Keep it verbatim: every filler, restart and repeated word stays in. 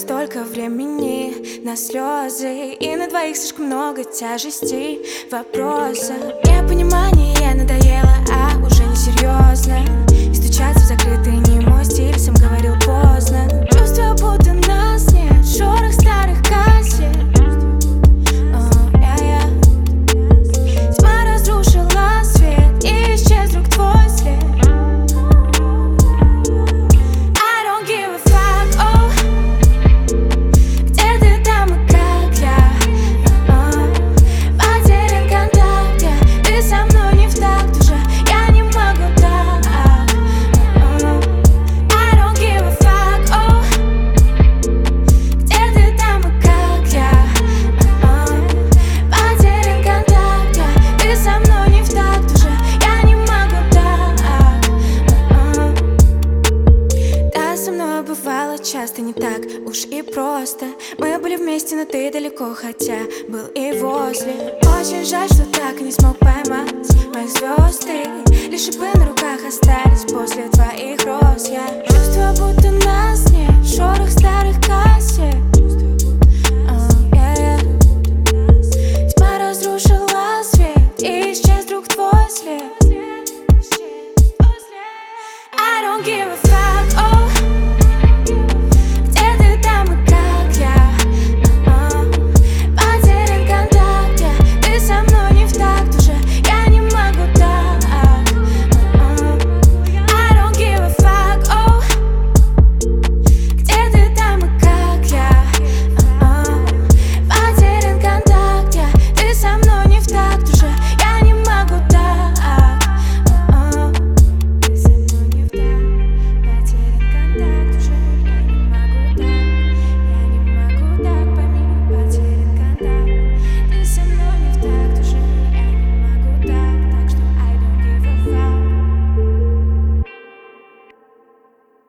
столько времени на слезы, и на двоих слишком много тяжестей, вопросов. Непонимание надоело, а уже не серьезно. И стучаться в закрытый не мой стиль, сам говорил поздно. Чувство, будто нас нет, шорох старых кассет. Oh, yeah, yeah. Тьма разрушила свет, и исчез вдруг твой след. I don't give a fuck, oh. Где ты там и как я? Oh. Потерян контакт, я. Ты со мной не в такт уже, я не могу так. Oh. I don't give a fuck, oh. Где ты там и как я? Oh. Потерян контакт, я. Ты со мной не в такт уже, я не могу так. Oh. Да, со мной бывало часто не так уж и просто. Мы были вместе, но ты далеко, хотя был и возле. Очень жаль, что так и не смог поймать моих звезд. Ты лишь шипы на руках остались после твоих роз. Я чувствую, будто нас нет, шорох старых кадров.